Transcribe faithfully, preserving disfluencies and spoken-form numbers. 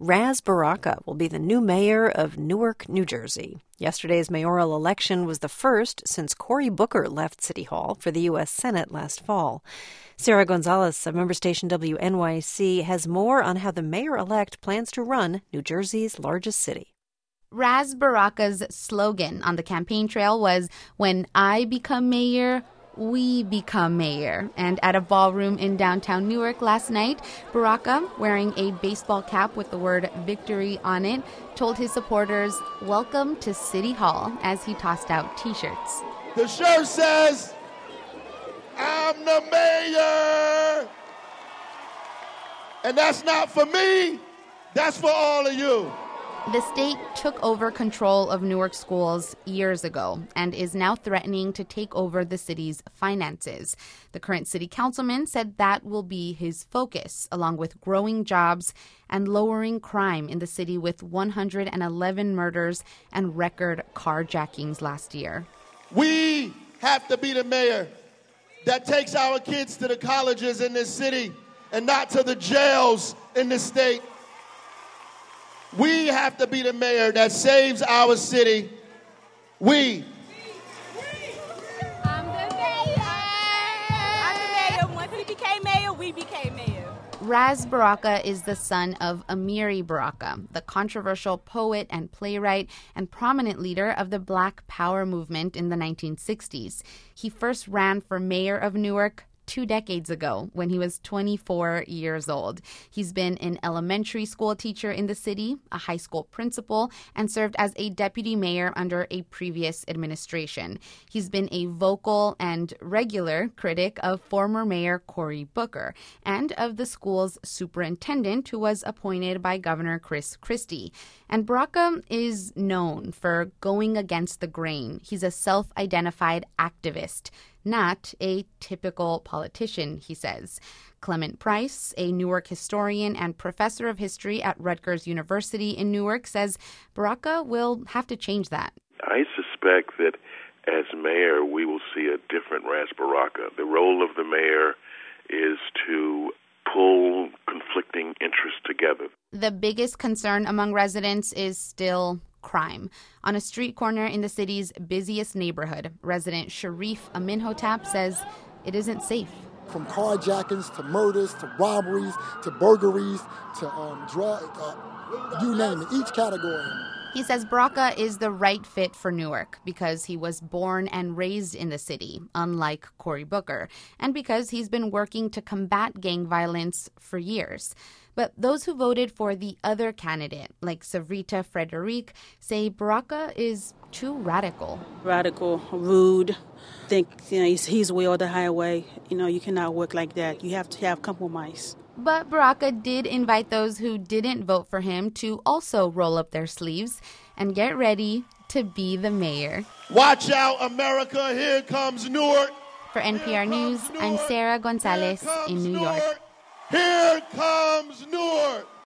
Ras Baraka will be the new mayor of Newark, New Jersey. Yesterday's mayoral election was the first since Cory Booker left City Hall for the U S Senate last fall. Sarah Gonzalez of member station W N Y C has more on how the mayor-elect plans to run New Jersey's largest city. Ras Baraka's slogan on the campaign trail was, "When I become mayor, we become mayor." And at a ballroom in downtown Newark last night, Baraka, wearing a baseball cap with the word victory on it, told his supporters, "Welcome to City Hall," as he tossed out T-shirts. The shirt says, "I'm the mayor." And that's not for me, that's for all of you. The state took over control of Newark schools years ago and is now threatening to take over the city's finances. The current city councilman said that will be his focus, along with growing jobs and lowering crime in the city with one hundred eleven murders and record carjackings last year. We have to be the mayor that takes our kids to the colleges in this city and not to the jails in this state. We have to be the mayor that saves our city. We. I'm the mayor. I'm the mayor. Once we became mayor, we became mayor. Ras Baraka is the son of Amiri Baraka, the controversial poet and playwright and prominent leader of the Black Power movement in the nineteen sixties. He first ran for mayor of Newark two decades ago when he was twenty-four years old. He's been an elementary school teacher in the city, a high school principal, and served as a deputy mayor under a previous administration. He's been a vocal and regular critic of former Mayor Cory Booker and of the school's superintendent, who was appointed by Governor Chris Christie. And Baraka is known for going against the grain. He's a self-identified activist, not a typical politician, he says. Clement Price, a Newark historian and professor of history at Rutgers University in Newark, says Baraka will have to change that. I suspect that as mayor, we will see a different Ras Baraka. The role of the mayor is to pull conflicting interests together. The biggest concern among residents is still crime. On a street corner in the city's busiest neighborhood, resident Sharif Aminhotep says it isn't safe. From carjackings to murders to robberies to burglaries to um, drug, uh, you name it, each category. He says Baraka is the right fit for Newark because he was born and raised in the city, unlike Cory Booker, and because he's been working to combat gang violence for years. But those who voted for the other candidate, like Savrita Frederic, say Baraka is too radical. Radical, rude. Think you know he's, he's way on the highway. You know, you cannot work like that. You have to have compromise. But Baraka did invite those who didn't vote for him to also roll up their sleeves and get ready to be the mayor. Watch out, America. Here comes Newark. For N P R News, I'm Sarah Gonzalez in New York. Here comes Newark.